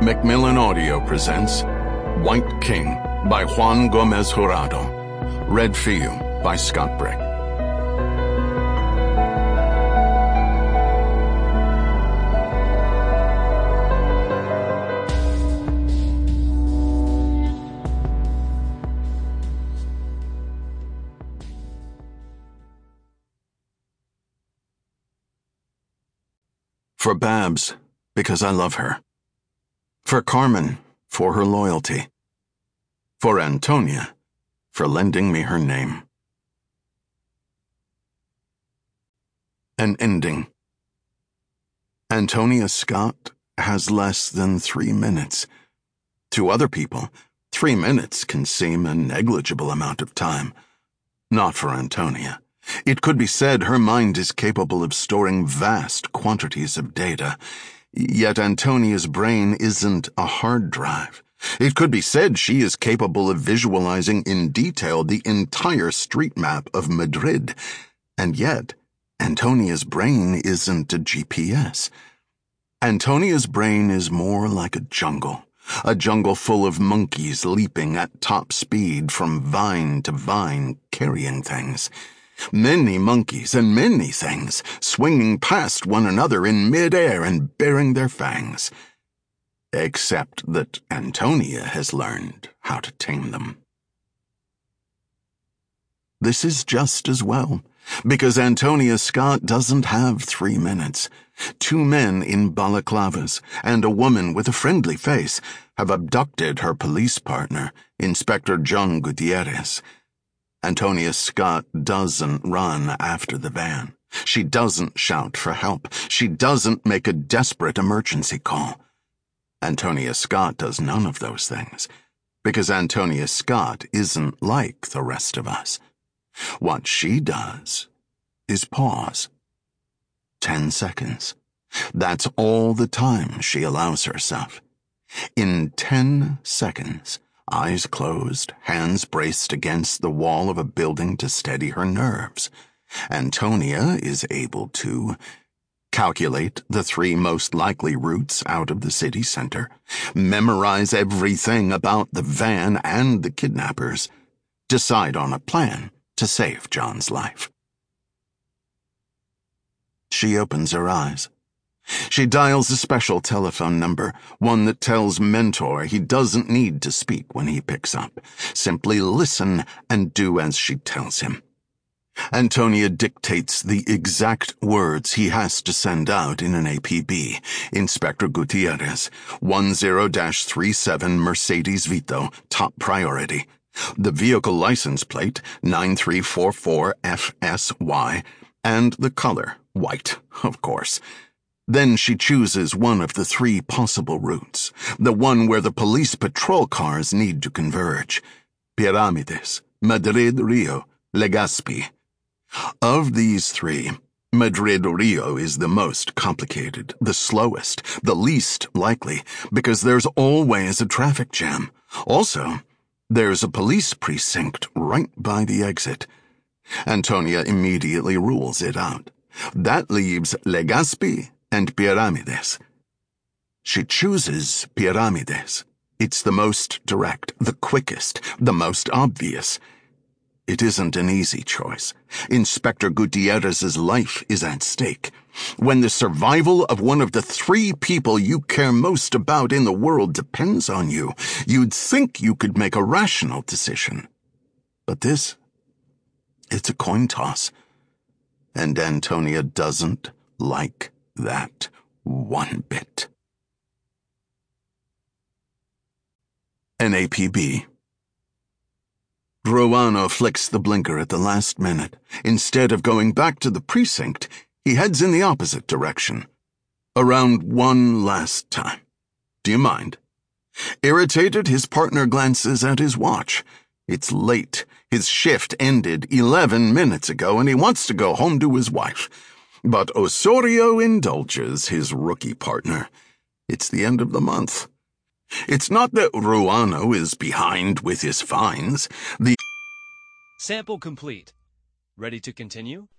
Macmillan Audio presents White King by Juan Gomez Jurado. Read for you by Scott Brick. For Babs, because I love her. For Carmen, for her loyalty. For Antonia, for lending me her name. An ending. Antonia Scott has less than 3 minutes. To other people, 3 minutes can seem a negligible amount of time. Not for Antonia. It could be said her mind is capable of storing vast quantities of data. Yet Antonia's brain isn't a hard drive. It could be said she is capable of visualizing in detail the entire street map of Madrid. And yet, Antonia's brain isn't a GPS. Antonia's brain is more like a jungle full of monkeys leaping at top speed from vine to vine, carrying things. Many monkeys and many things swinging past one another in midair and baring their fangs. Except that Antonia has learned how to tame them. This is just as well, because Antonia Scott doesn't have 3 minutes. 2 men in balaclavas and a woman with a friendly face have abducted her police partner, Inspector John Gutierrez. Antonia Scott doesn't run after the van. She doesn't shout for help. She doesn't make a desperate emergency call. Antonia Scott does none of those things, because Antonia Scott isn't like the rest of us. What she does is pause. 10 seconds. That's all the time she allows herself. In 10 seconds, eyes closed, hands braced against the wall of a building to steady her nerves, Antonia is able to calculate the 3 most likely routes out of the city center, memorize everything about the van and the kidnappers, decide on a plan to save John's life. She opens her eyes. She dials a special telephone number, one that tells Mentor he doesn't need to speak when he picks up. Simply listen and do as she tells him. Antonia dictates the exact words he has to send out in an APB. Inspector Gutierrez, 10-37 Mercedes Vito, top priority. The vehicle license plate, 9344FSY, and the color, white, of course. Then she chooses one of the 3 possible routes, the one where the police patrol cars need to converge. Piramides, Madrid-Rio, Legazpi. Of these 3, Madrid-Rio is the most complicated, the slowest, the least likely, because there's always a traffic jam. Also, there's a police precinct right by the exit. Antonia immediately rules it out. That leaves Legazpi and Piramides. She chooses Piramides. It's the most direct, the quickest, the most obvious. It isn't an easy choice. Inspector Gutierrez's life is at stake. When the survival of one of the 3 people you care most about in the world depends on you, you'd think you could make a rational decision. But this, it's a coin toss. And Antonia doesn't like that one bit. An APB. Ruano flicks the blinker at the last minute. Instead of going back to the precinct, he heads in the opposite direction. Around one last time. Do you mind? Irritated, his partner glances at his watch. It's late. His shift ended 11 minutes ago, and he wants to go home to his wife. But Osorio indulges his rookie partner. It's the end of the month. It's not that Ruano is behind with his fines. Sample complete. Ready to continue?